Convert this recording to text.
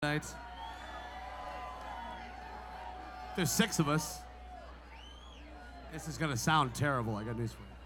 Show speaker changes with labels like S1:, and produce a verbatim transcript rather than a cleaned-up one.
S1: Tonight. There's six of us. This is gonna sound terrible. I got news for you.